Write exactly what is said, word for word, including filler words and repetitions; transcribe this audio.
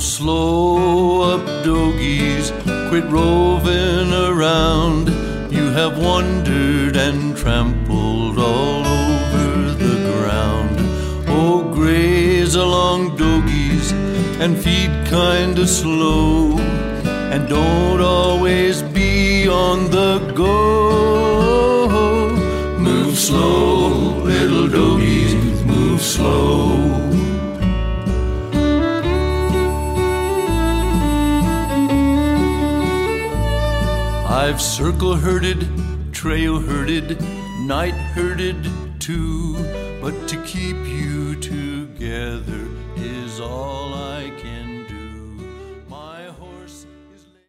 slow up, dogies, quit roving around. You have wandered and trampled all over the ground. Oh, graze along, dogies, and feed kinda slow, and don't always be on the go. Move slow, little dogies, move slow. I've circle herded, trail herded, night herded too, but to keep you together is all I